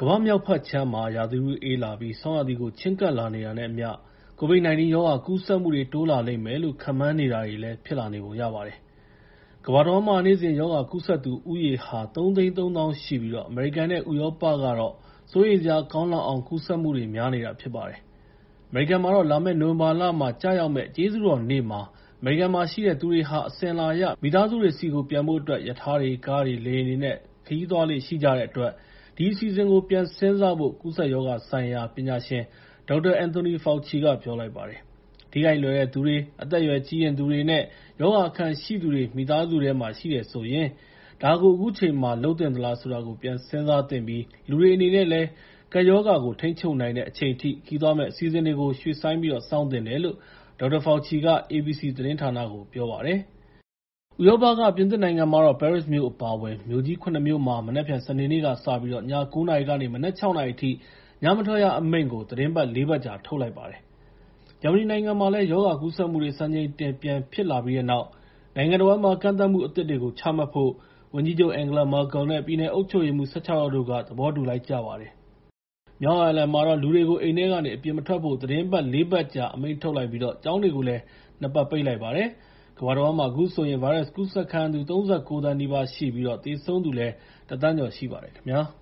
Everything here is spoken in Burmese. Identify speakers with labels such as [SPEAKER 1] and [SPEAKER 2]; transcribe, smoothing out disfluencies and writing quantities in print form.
[SPEAKER 1] ကမ္ဘာမြောက်ဘက်ခြမ်းမှာ ရာသီဥတုအေးလာပြီး ဆောင်းရာသီကို ချဉ်းကပ်လာနေတာနဲ့အမျှ COVID-19 ရောဂါကူးစက်မှုတွေ တိုးလာလိမ့်မယ်လို့ ခန့်မှန်းနေတာတွေလည်း ဖြစ်လာနေပုံရပါတယ်။ ကမ္ဘာတဝန်းမှာ နေ့စဉ် ရောဂါကူးစက်သူဦးရေဟာ ၃၃၀,၀၀၀ ရှိပြီး အမေရိကန်နဲ့ ဥရောပကတော့ စိုးရိမ်စရာကောင်းလောက်အောင် ကူးစက်မှုတွေများနေတာဖြစ်ပါတယ်။ အမေရိကန်မှာတော့ လာမယ့် နိုဝင်ဘာလမှာ ကျရောက်မယ့် ကျေးဇူးတော်နေ့မှာ အမေရိကန်မှာရှိတဲ့သူတွေဟာ အစဉ်အလာအရ မိသားစုတွေဆီကို ပြန်ဖို့အတွက် ရထားတွေ၊ ကားတွေ၊ လေယာဉ်တွေနဲ့ ခရီးသွားလေ့ရှိကြတဲ့အတွက် ဒီအစီအစဉ်ကို ပြန်စဉ်းစားဖို့ ကူးစက်ရောဂါဆိုင်ရာ ပညာရှင် Dr. Anthony Fauci က ပြောလိုက်ပါတယ်။ ထိခိုက်လွယ်တဲ့သူတွေ၊ အသက်အရွယ်ကြီးရင့်သူတွေနဲ့ ရောဂါအခံရှိသူတွေ မိသားစုထဲမှာ ရှိတယ်ဆိုရင် ဒါကို အခုချိန်မှာ လုပ်သင့်သလားဆိုတာကို ပြန်စဉ်းစားသင့်ပြီး လူတွေအနေနဲ့လည်း ကပ်ရောဂါကို ထိန်းချုပ်နိုင်တဲ့အချိန်ထိ ခရီးသွားမယ့်အစီအစဉ်တွေကို ရွှေ့ဆိုင်းပြီး စောင့်သင့်တယ်လို့ Dr. Fauci က ABC သတင်းဌာနကို ပြောပါတယ်။ ဥရောပက ပြင်သစ်နိုင်ငံမှာတော့ ပဲရစ်မြို့အပါအဝင် မြို့ကြီး ၇ မြို့မှာ မနက်ဖြန် စနေနေ့ကစပြီး ည ၉ နာရီကနေ မနက် ၆ နာရီအထိ ညမထွက်ရအမိန့်ကို သီတင်းပတ် ၄ ပတ်ကြာ ထုတ်လိုက်ပါတယ်။ ဂျာမနီနိုင်ငံမှာလည်း ရောဂါကူးစက်မှုတွေ စံချိန်တင် ပြန်ဖြစ်လာပြီးတဲ့နောက် နိုင်ငံတဝန်းမှာ ကန့်သတ်မှုအသစ်တွေကို ချမှတ်ဖို့ ဝန်ကြီးချုပ် Angela Merkel နဲ့ ပြည်နယ်အုပ်ချုပ်ရေးမှူး ၁၆ ယောက်တို့က သဘောတူလိုက်ကြပါတယ်။ မြောက်အိုင်ယာလန်မှာတော့ လူတွေကို အိမ်ထဲကနေ အပြင်မထွက်ဖို့ သီတင်းပတ် ၄ ပတ်ကြာ အမိန့်ထုတ်လိုက်ပြီး ကျောင်းတွေကိုလည်း ၂ ပတ် ပိတ်လိုက်ပါတယ်။ ကမ္ဘာတဝန်းမှာ အခုဆိုရင် ဗိုင်းရပ်စ်ကူးစက်ခံရသူ ၃၉ သန်းနီးပါးရှိပြီး သေဆုံးသူလည်း ၁ သန်းကျော်ရှိပါတယ်ခင်ဗျာ။